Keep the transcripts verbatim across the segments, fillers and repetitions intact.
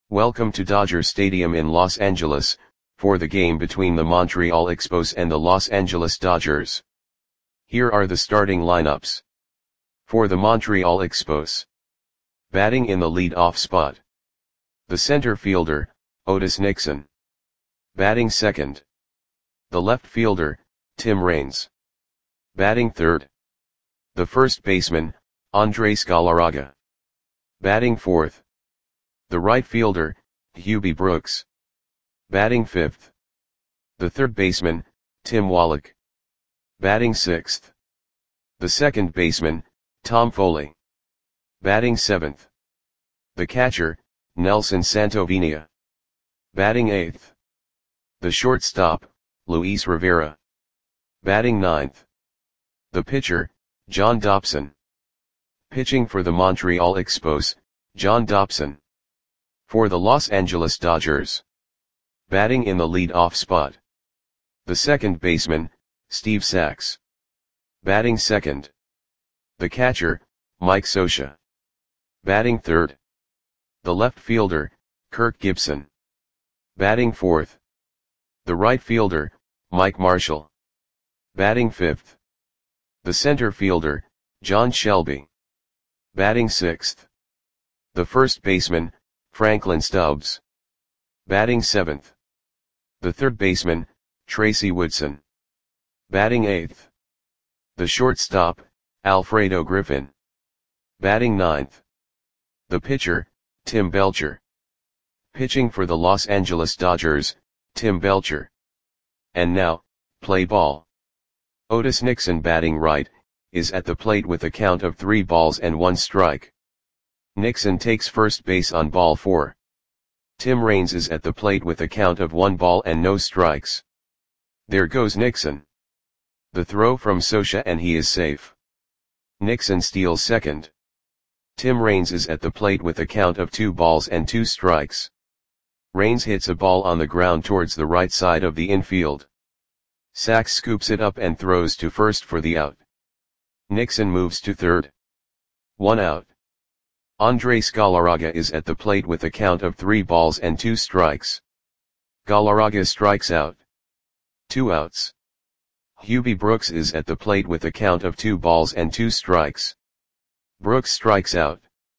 Welcome to Dodger Stadium in Los Angeles, for the game between the Montreal Expos and the Los Angeles Dodgers. Here are the starting lineups. For the Montreal Expos. Batting in the lead-off spot. The center fielder, Otis Nixon. Batting second. The left fielder, Tim Raines. Batting third. The first baseman, Andres Galarraga. Batting fourth. The right fielder, Hubie Brooks. Batting fifth. The third baseman, Tim Wallach. Batting sixth. The second baseman, Tom Foley. Batting seventh. The catcher, Nelson Santovenia. Batting eighth. The shortstop, Luis Rivera. Batting ninth. The pitcher, John Dobson. Pitching for the Montreal Expos, John Dobson. For the Los Angeles Dodgers. Batting in the lead-off spot. The second baseman, Steve Sax. Batting second. The catcher, Mike Scioscia. Batting third. The left fielder, Kirk Gibson. Batting fourth. The right fielder, Mike Marshall. Batting fifth. The center fielder, John Shelby. Batting sixth. The first baseman, Franklin Stubbs. Batting seventh. The third baseman, Tracy Woodson. Batting eighth. The shortstop, Alfredo Griffin. Batting ninth. The pitcher, Tim Belcher. Pitching for the Los Angeles Dodgers, Tim Belcher. And now, play ball. Otis Nixon, batting right, is at the plate with a count of three balls and one strike. Nixon takes first base on ball four. Tim Raines is at the plate with a count of one ball and no strikes. There goes Nixon. The throw from Scioscia and he is safe. Nixon steals second. Tim Raines is at the plate with a count of two balls and two strikes. Raines hits a ball on the ground towards the right side of the infield. Sax scoops it up and throws to first for the out. Nixon moves to third. One out. Andres Galarraga is at the plate with a count of three balls and two strikes. Galarraga strikes out. Two outs. Hubie Brooks is at the plate with a count of two balls and two strikes. Brooks strikes out.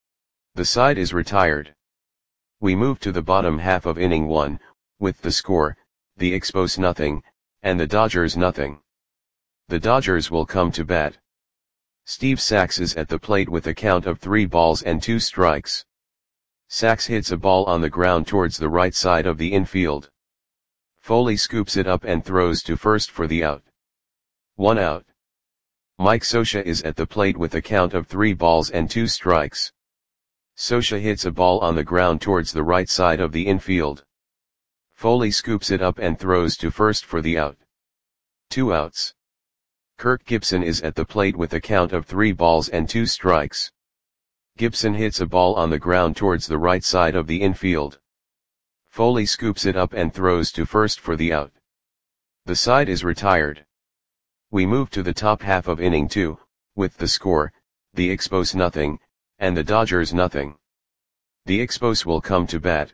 The side is retired. We move to the bottom half of inning one, with the score, the Expos nothing, and the Dodgers nothing. The Dodgers will come to bat. Steve Sax is at the plate with a count of three balls and two strikes. Sax hits a ball on the ground towards the right side of the infield. Foley scoops it up and throws to first for the out. One out. Mike Scioscia is at the plate with a count of three balls and two strikes. Scioscia hits a ball on the ground towards the right side of the infield. Foley scoops it up and throws to first for the out. Two outs. Kirk Gibson is at the plate with a count of three balls and two strikes. Gibson hits a ball on the ground towards the right side of the infield. Foley scoops it up and throws to first for the out. The side is retired. We move to the top half of inning two, with the score, the Expos nothing, and the Dodgers nothing. The Expos will come to bat.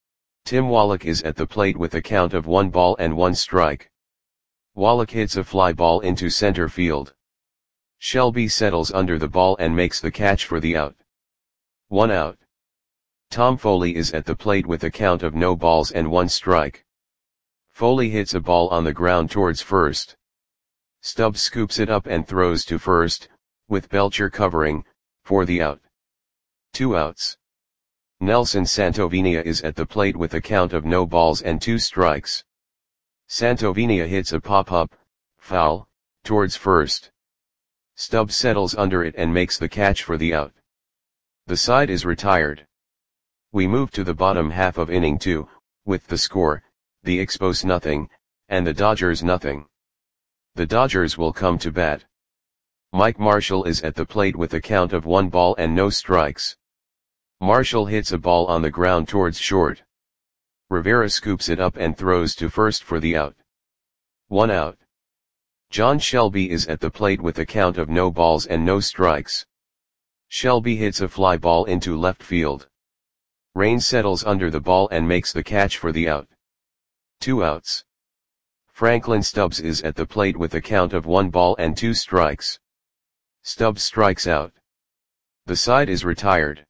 Tim Wallach is at the plate with a count of one ball and one strike. Wallach hits a fly ball into center field. Shelby settles under the ball and makes the catch for the out. One out. Tom Foley is at the plate with a count of no balls and one strike. Foley hits a ball on the ground towards first. Stubbs scoops it up and throws to first, with Belcher covering, for the out. Two outs. Nelson Santovenia is at the plate with a count of no balls and two strikes. Santovenia hits a pop-up, foul, towards first. Stubbs settles under it and makes the catch for the out. The side is retired. We move to the bottom half of inning two, with the score, the Expos nothing, and the Dodgers nothing. The Dodgers will come to bat. Mike Marshall is at the plate with a count of one ball and no strikes. Marshall hits a ball on the ground towards short. Rivera scoops it up and throws to first for the out. One out. John Shelby is at the plate with a count of no balls and no strikes. Shelby hits a fly ball into left field. Raines settles under the ball and makes the catch for the out. Two outs. Franklin Stubbs is at the plate with a count of one ball and two strikes. Stubbs strikes out. The side is retired.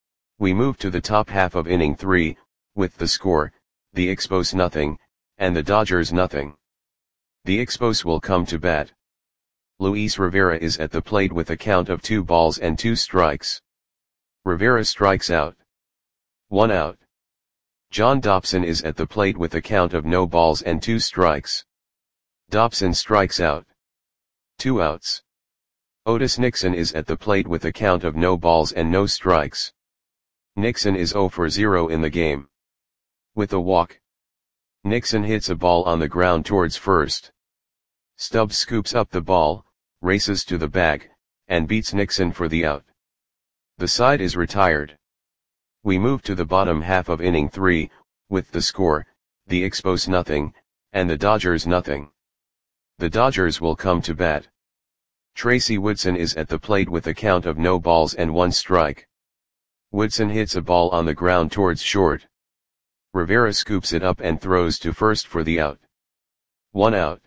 We move to the top half of inning three, with the score, the Expos nothing, and the Dodgers nothing. The Expos will come to bat. Luis Rivera is at the plate with a count of two balls and two strikes. Rivera strikes out. One out. John Dobson is at the plate with a count of no balls and two strikes. Dobson strikes out. Two outs. Otis Nixon is at the plate with a count of no balls and no strikes. Nixon is zero for zero in the game. With a walk, Nixon hits a ball on the ground towards first. Stubbs scoops up the ball, races to the bag, and beats Nixon for the out. The side is retired. We move to the bottom half of inning three, with the score, the Expos nothing, and the Dodgers nothing. The Dodgers will come to bat. Tracy Woodson is at the plate with a count of no balls and one strike. Woodson hits a ball on the ground towards short. Rivera scoops it up and throws to first for the out. One out.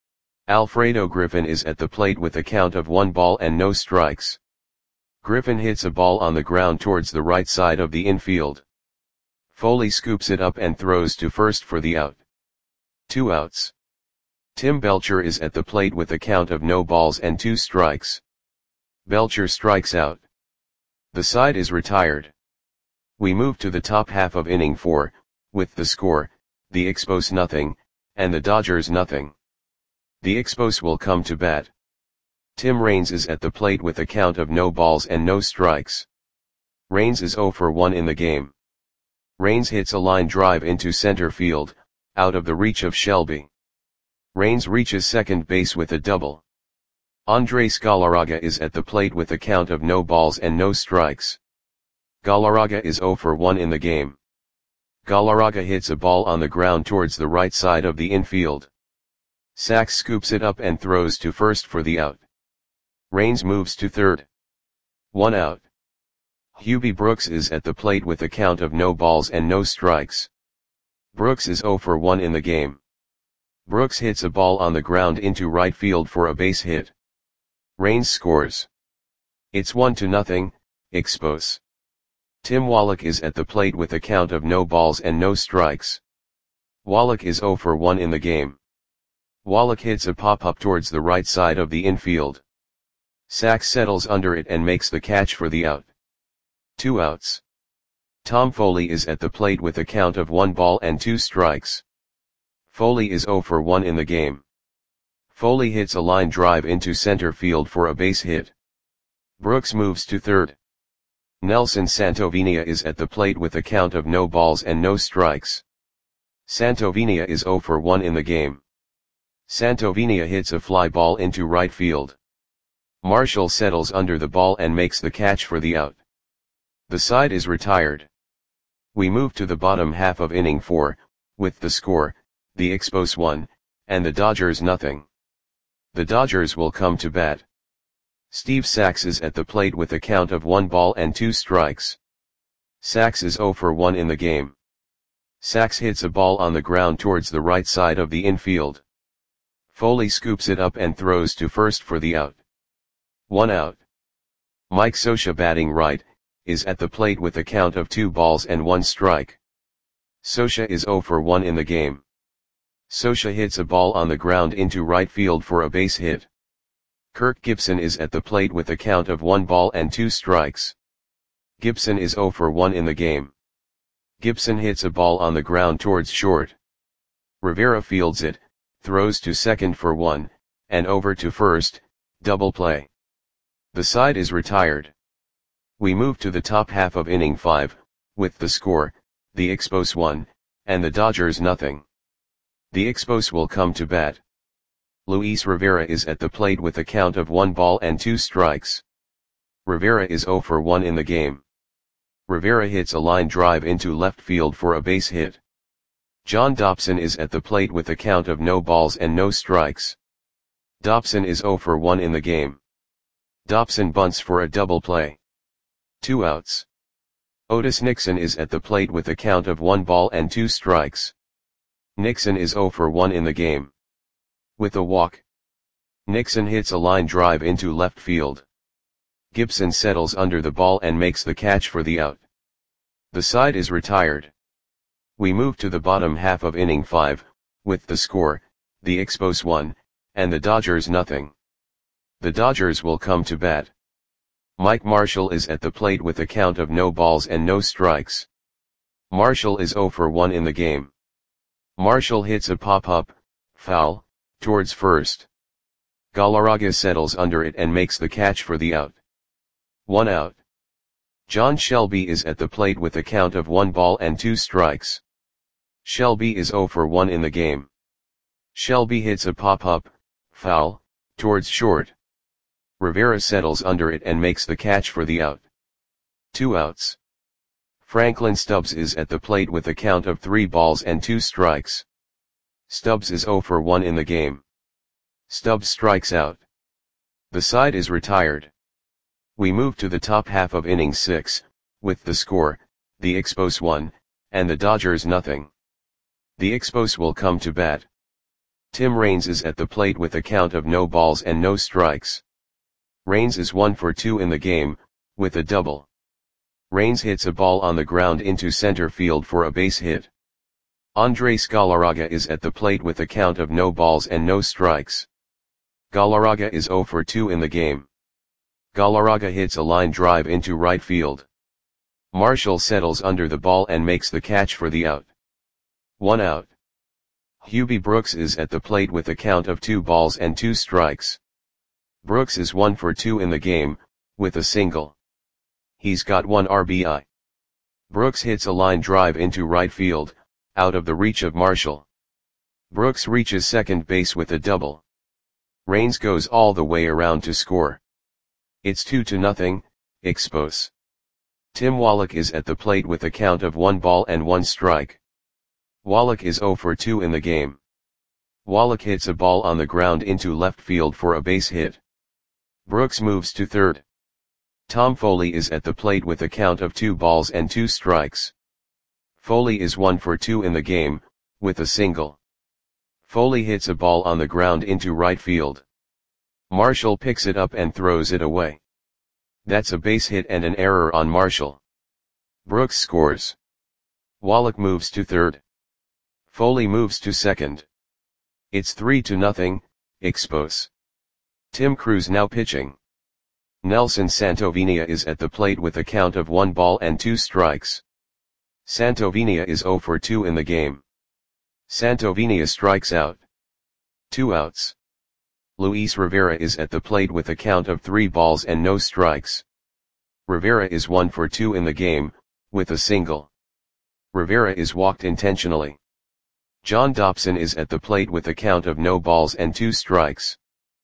Alfredo Griffin is at the plate with a count of one ball and no strikes. Griffin hits a ball on the ground towards the right side of the infield. Foley scoops it up and throws to first for the out. Two outs. Tim Belcher is at the plate with a count of no balls and two strikes. Belcher strikes out. The side is retired. We move to the top half of inning four, with the score, the Expos nothing, and the Dodgers nothing. The Expos will come to bat. Tim Raines is at the plate with a count of no balls and no strikes. Raines is zero for one in the game. Raines hits a line drive into center field, out of the reach of Shelby. Raines reaches second base with a double. Andres Galarraga is at the plate with a count of no balls and no strikes. Galarraga is zero for one in the game. Galarraga hits a ball on the ground towards the right side of the infield. Sachs scoops it up and throws to first for the out. Raines moves to third. One out. Hubie Brooks is at the plate with a count of no balls and no strikes. Brooks is zero for one in the game. Brooks hits a ball on the ground into right field for a base hit. Raines scores. It's one to nothing, Expos. Tim Wallach is at the plate with a count of no balls and no strikes. Wallach is zero for one in the game. Wallach hits a pop-up towards the right side of the infield. Sachs settles under it and makes the catch for the out. Two outs. Tom Foley is at the plate with a count of one ball and two strikes. Foley is zero for one in the game. Foley hits a line drive into center field for a base hit. Brooks moves to third. Nelson Santovenia is at the plate with a count of no balls and no strikes. Santovenia is zero for one in the game. Santovenia hits a fly ball into right field. Marshall settles under the ball and makes the catch for the out. The side is retired. We move to the bottom half of inning four, with the score, the Expos one, and the Dodgers nothing. The Dodgers will come to bat. Steve Sachs is at the plate with a count of one ball and two strikes. Sachs is zero for one in the game. Sachs hits a ball on the ground towards the right side of the infield. Foley scoops it up and throws to first for the out. One out. Mike Scioscia, batting right, is at the plate with a count of two balls and one strike. Scioscia is zero for one in the game. Scioscia hits a ball on the ground into right field for a base hit. Kirk Gibson is at the plate with a count of one ball and two strikes. Gibson is zero for one in the game. Gibson hits a ball on the ground towards short. Rivera fields it, throws to second for one, and over to first, double play. The side is retired. We move to the top half of inning five, with the score, the Expos one, and the Dodgers nothing. The Expos will come to bat. Luis Rivera is at the plate with a count of one ball and two strikes. Rivera is zero for one in the game. Rivera hits a line drive into left field for a base hit. John Dobson is at the plate with a count of no balls and no strikes. Dobson is zero for one in the game. Dobson bunts for a double play. Two outs. Otis Nixon is at the plate with a count of one ball and two strikes. Nixon is zero for one in the game. With a walk, Nixon hits a line drive into left field. Gibson settles under the ball and makes the catch for the out. The side is retired. We move to the bottom half of inning five, with the score, the Expos one, and the Dodgers nothing. The Dodgers will come to bat. Mike Marshall is at the plate with a count of no balls and no strikes. Marshall is zero for one in the game. Marshall hits a pop-up, foul, towards first. Galarraga settles under it and makes the catch for the out. One out. John Shelby is at the plate with a count of one ball and two strikes. Shelby is zero for one in the game. Shelby hits a pop-up, foul, towards short. Rivera settles under it and makes the catch for the out. Two outs. Franklin Stubbs is at the plate with a count of three balls and two strikes. Stubbs is zero for one in the game. Stubbs strikes out. The side is retired. We move to the top half of inning six, with the score, the Expos one, and the Dodgers nothing. The Expos will come to bat. Tim Raines is at the plate with a count of no balls and no strikes. Raines is one for two in the game, with a double. Raines hits a ball on the ground into center field for a base hit. Andres Galarraga is at the plate with a count of no balls and no strikes. Galarraga is zero for two in the game. Galarraga hits a line drive into right field. Marshall settles under the ball and makes the catch for the out. One out. Hubie Brooks is at the plate with a count of two balls and two strikes. Brooks is one for two in the game, with a single. He's got one R B I. Brooks hits a line drive into right field, out of the reach of Marshall. Brooks reaches second base with a double. Raines goes all the way around to score. It's two to nothing, Expos. Tim Wallach is at the plate with a count of one ball and one strike. Wallach is zero for two in the game. Wallach hits a ball on the ground into left field for a base hit. Brooks moves to third. Tom Foley is at the plate with a count of two balls and two strikes. Foley is one for two in the game, with a single. Foley hits a ball on the ground into right field. Marshall picks it up and throws it away. That's a base hit and an error on Marshall. Brooks scores. Wallach moves to third. Foley moves to second. It's three to nothing, Expos. Tim Cruz now pitching. Nelson Santovenia is at the plate with a count of one ball and two strikes. Santovenia is zero for two in the game. Santovenia strikes out. Two outs. Luis Rivera is at the plate with a count of three balls and no strikes. Rivera is one for two in the game, with a single. Rivera is walked intentionally. John Dobson is at the plate with a count of no balls and two strikes.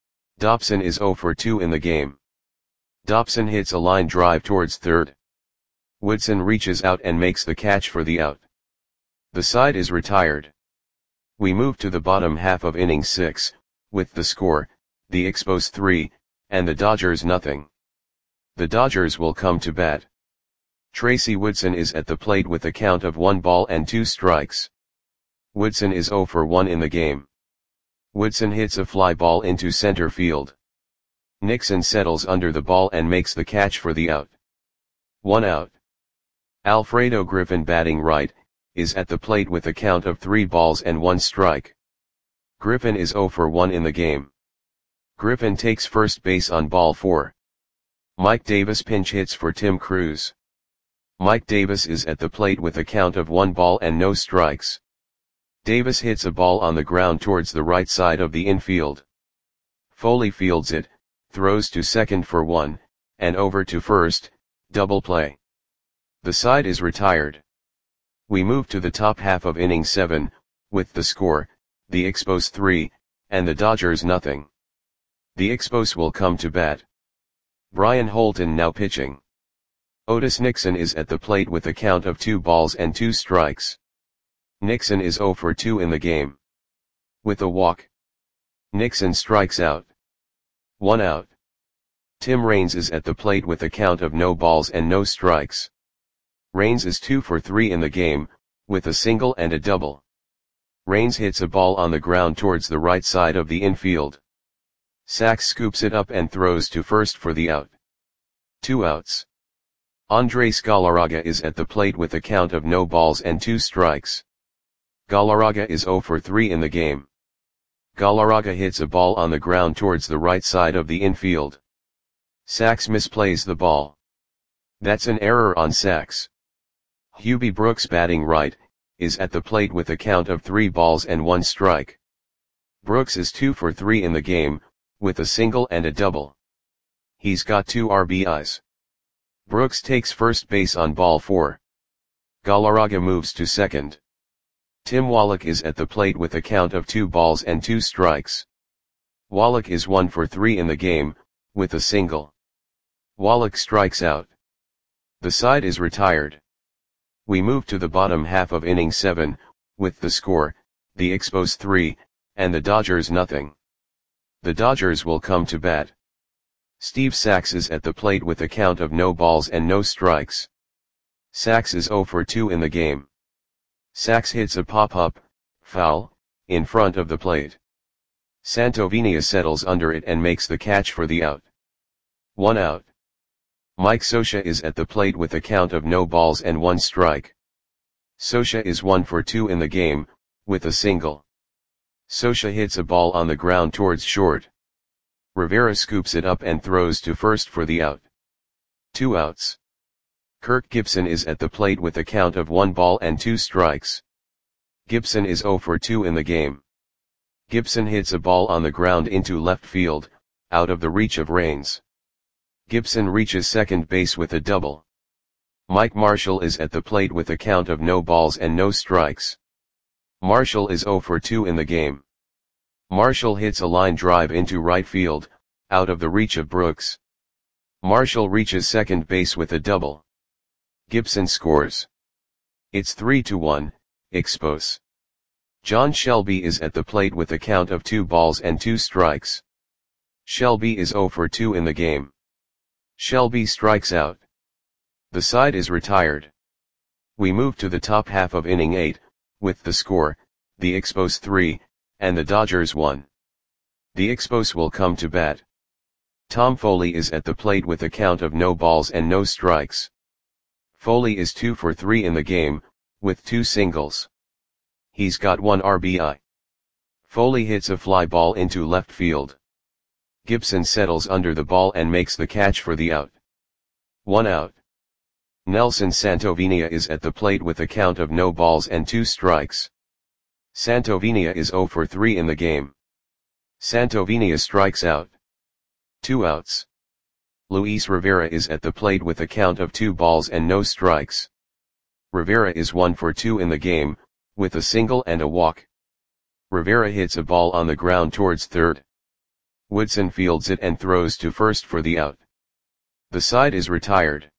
Dobson is zero for two in the game. Dobson hits a line drive towards third. Woodson reaches out and makes the catch for the out. The side is retired. We move to the bottom half of inning six, with the score, the Expos three, and the Dodgers nothing. The Dodgers will come to bat. Tracy Woodson is at the plate with a count of one ball and two strikes. Woodson is zero for one in the game. Woodson hits a fly ball into center field. Nixon settles under the ball and makes the catch for the out. One out. Alfredo Griffin, batting right, is at the plate with a count of three balls and one strike. Griffin is zero for one in the game. Griffin takes first base on ball four. Mike Davis pinch hits for Tim Cruz. Mike Davis is at the plate with a count of one ball and no strikes. Davis hits a ball on the ground towards the right side of the infield. Foley fields it, throws to second for one, and over to first, double play. The side is retired. We move to the top half of inning seven, with the score, the Expos three, and the Dodgers nothing. The Expos will come to bat. Brian Holton now pitching. Otis Nixon is at the plate with a count of two balls and two strikes. Nixon is zero for two in the game. With a walk, Nixon strikes out. One out. Tim Raines is at the plate with a count of no balls and no strikes. Raines is two for three in the game, with a single and a double. Raines hits a ball on the ground towards the right side of the infield. Sachs scoops it up and throws to first for the out. Two outs. Andres Galarraga is at the plate with a count of no balls and two strikes. Galarraga is zero for three in the game. Galarraga hits a ball on the ground towards the right side of the infield. Sachs misplays the ball. That's an error on Sachs. Hubie Brooks, batting right, is at the plate with a count of three balls and one strike. Brooks is two for three in the game, with a single and a double. He's got two R B Is. Brooks takes first base on ball four. Galarraga moves to second. Tim Wallach is at the plate with a count of two balls and two strikes. Wallach is one for three in the game, with a single. Wallach strikes out. The side is retired. We move to the bottom half of inning seven, with the score, the Expos three, and the Dodgers nothing. The Dodgers will come to bat. Steve Sachs is at the plate with a count of no balls and no strikes. Sachs is zero for two in the game. Sachs hits a pop-up, foul, in front of the plate. Santovenia settles under it and makes the catch for the out. One out. Mike Scioscia is at the plate with a count of no balls and one strike. Scioscia is one for two in the game, with a single. Scioscia hits a ball on the ground towards short. Rivera scoops it up and throws to first for the out. Two outs. Kirk Gibson is at the plate with a count of one ball and two strikes. Gibson is zero for two in the game. Gibson hits a ball on the ground into left field, out of the reach of Raines. Gibson reaches second base with a double. Mike Marshall is at the plate with a count of no balls and no strikes. Marshall is zero for two in the game. Marshall hits a line drive into right field, out of the reach of Brooks. Marshall reaches second base with a double. Gibson scores. It's three to one, Expos. John Shelby is at the plate with a count of two balls and two strikes. Shelby is zero for two in the game. Shelby strikes out. The side is retired. We move to the top half of inning eight, with the score, the Expos three, and the Dodgers one. The Expos will come to bat. Tom Foley is at the plate with a count of no balls and no strikes. Foley is two for three in the game, with two singles. He's got one R B I. Foley hits a fly ball into left field. Gibson settles under the ball and makes the catch for the out. One out. Nelson Santovenia is at the plate with a count of no balls and two strikes. Santovenia is zero for three in the game. Santovenia strikes out. Two outs. Luis Rivera is at the plate with a count of two balls and no strikes. Rivera is one for two in the game, with a single and a walk. Rivera hits a ball on the ground towards third. Woodson fields it and throws to first for the out. The side is retired.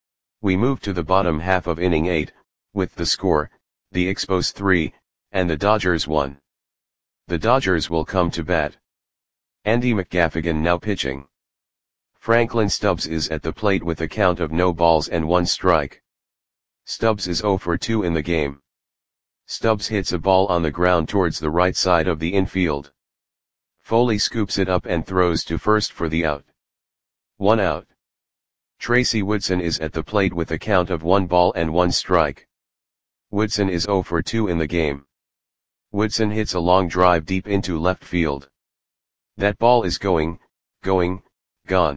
We move to the bottom half of inning eight, with the score, the Expos three, and the Dodgers one. The Dodgers will come to bat. Andy McGaffigan now pitching. Franklin Stubbs is at the plate with a count of no balls and one strike. Stubbs is zero for two in the game. Stubbs hits a ball on the ground towards the right side of the infield. Foley scoops it up and throws to first for the out. One out. Tracy Woodson is at the plate with a count of one ball and one strike. Woodson is zero for two in the game. Woodson hits a long drive deep into left field. That ball is going, going, gone.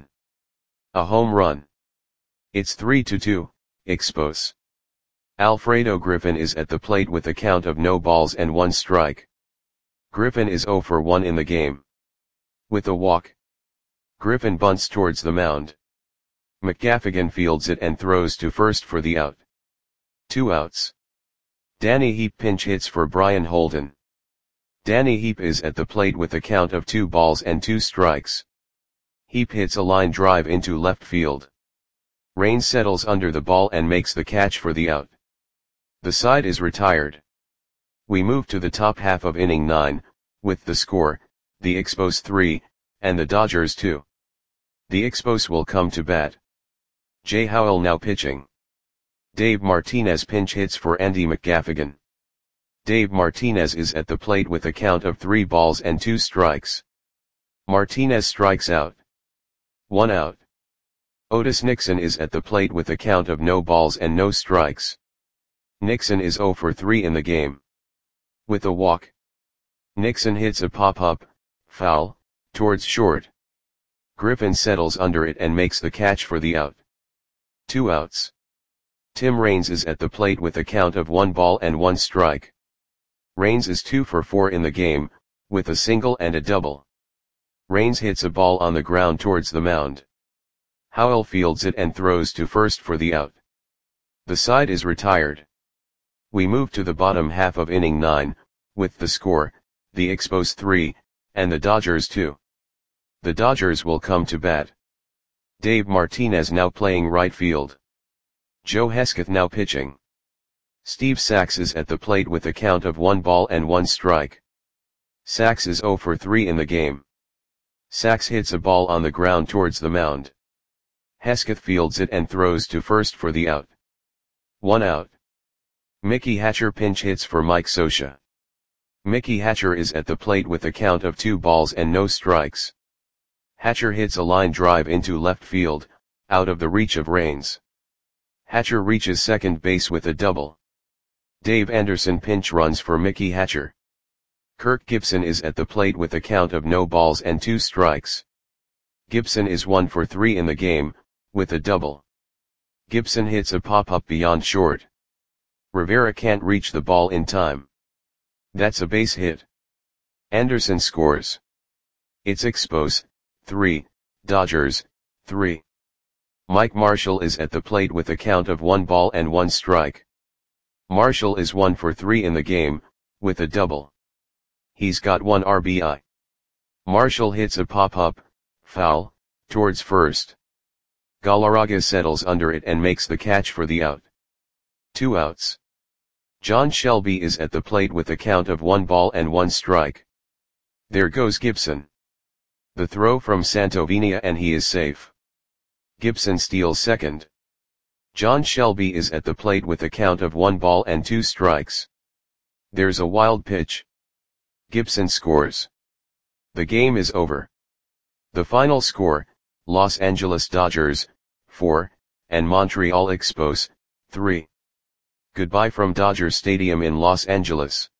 A home run. It's three to two, Expos. Alfredo Griffin is at the plate with a count of no balls and one strike. Griffin is zero for one in the game. With a walk. Griffin bunts towards the mound. McGaffigan fields it and throws to first for the out. Two outs. Danny Heap pinch hits for Brian Holden. Danny Heap is at the plate with a count of two balls and two strikes. Heap hits a line drive into left field. Raines settles under the ball and makes the catch for the out. The side is retired. We move to the top half of inning nine, with the score, the Expos three, and the Dodgers two. The Expos will come to bat. Jay Howell now pitching. Dave Martinez pinch hits for Andy McGaffigan. Dave Martinez is at the plate with a count of three balls and two strikes. Martinez strikes out. One out. Otis Nixon is at the plate with a count of no balls and no strikes. Nixon is zero for three in the game. With a walk, Nixon hits a pop-up, foul, towards short. Griffin settles under it and makes the catch for the out. Two outs. Tim Raines is at the plate with a count of one ball and one strike. Raines is two for four in the game, with a single and a double. Raines hits a ball on the ground towards the mound. Howell fields it and throws to first for the out. The side is retired. We move to the bottom half of inning nine, with the score, the Expos three, and the Dodgers two. The Dodgers will come to bat. Dave Martinez now playing right field. Joe Hesketh now pitching. Steve Sax is at the plate with a count of one ball and one strike. Sax is zero for three in the game. Sax hits a ball on the ground towards the mound. Hesketh fields it and throws to first for the out. One out. Mickey Hatcher pinch hits for Mike Scioscia. Mickey Hatcher is at the plate with a count of two balls and no strikes. Hatcher hits a line drive into left field, out of the reach of Raines. Hatcher reaches second base with a double. Dave Anderson pinch runs for Mickey Hatcher. Kirk Gibson is at the plate with a count of no balls and two strikes. Gibson is one for three in the game, with a double. Gibson hits a pop-up beyond short. Rivera can't reach the ball in time. That's a base hit. Anderson scores. It's Expos, three, Dodgers, three. Mike Marshall is at the plate with a count of one ball and one strike. Marshall is one for three in the game, with a double. He's got one R B I. Marshall hits a pop-up, foul, towards first. Galarraga settles under it and makes the catch for the out. Two outs. John Shelby is at the plate with a count of one ball and one strike. There goes Gibson. The throw from Santovenia and he is safe. Gibson steals second. John Shelby is at the plate with a count of one ball and two strikes. There's a wild pitch. Gibson scores. The game is over. The final score, Los Angeles Dodgers, four, and Montreal Expos, three. Goodbye from Dodger Stadium in Los Angeles.